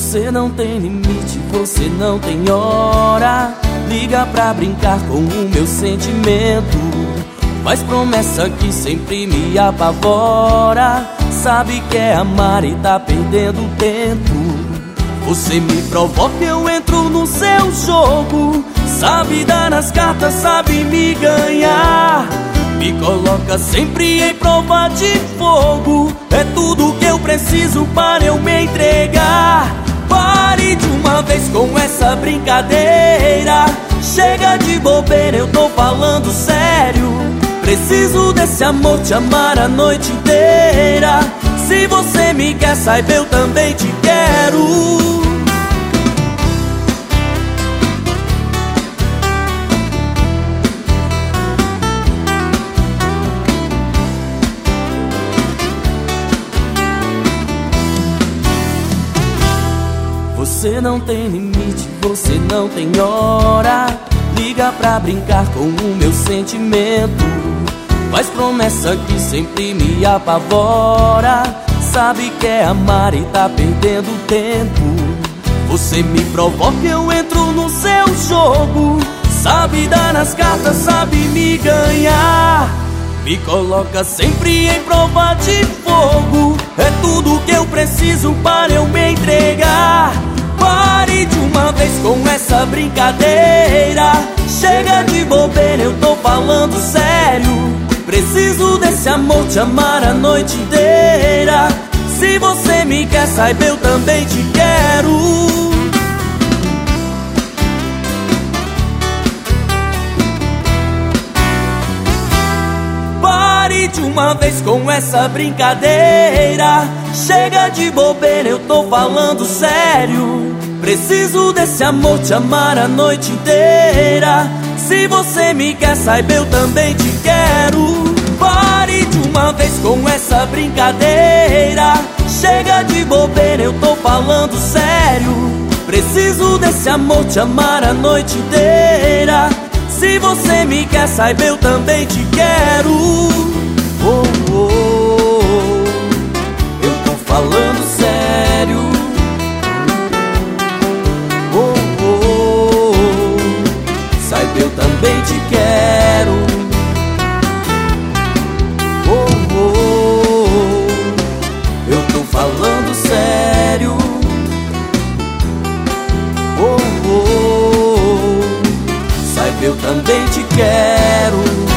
Você não tem limite, você não tem hora. Liga pra brincar com o meu sentimento. Faz promessa que sempre me apavora. Sabe que é amar e tá perdendo tempo. Você me provoca, eu entro no seu jogo. Sabe dar nas cartas, sabe me ganhar. Me coloca sempre em prova de fogo. É tudo que eu preciso para eu me entregar. Pare de uma vez com essa brincadeira. Chega de bobeira, eu tô falando sério. Preciso desse amor, te amar a noite inteira. Se você me quer, saiba, eu também te quero. Você não tem limite, você não tem hora. Liga pra brincar com o meu sentimento. Faz promessa que sempre me apavora. Sabe que é amar e tá perdendo tempo. Você me provoca, eu entro no seu jogo. Sabe dar nas cartas, sabe me ganhar. Me coloca sempre em prova de fogo. É tudo que eu preciso para eu me entregar. Pare de uma vez com essa brincadeira. Chega de bobeira, eu tô falando sério. Preciso desse amor, te amar a noite inteira. Se você me quer, saiba, eu também te quero. Pare de uma vez com essa brincadeira. Chega de bobeira, eu tô falando sério. Preciso desse amor, te amar a noite inteira. Se você me quer, saiba, eu também te quero. Pare de uma vez com essa brincadeira. Chega de bobeira, eu tô falando sério. Preciso desse amor, te amar a noite inteira. Se você me quer, saiba, eu também te quero. Oh, oh, oh. Eu tô falando sério. Oh, oh, oh. Saiba, eu também te quero. Oh, oh, oh. Eu tô falando sério. Oh, oh, oh. Saiba, eu também te quero.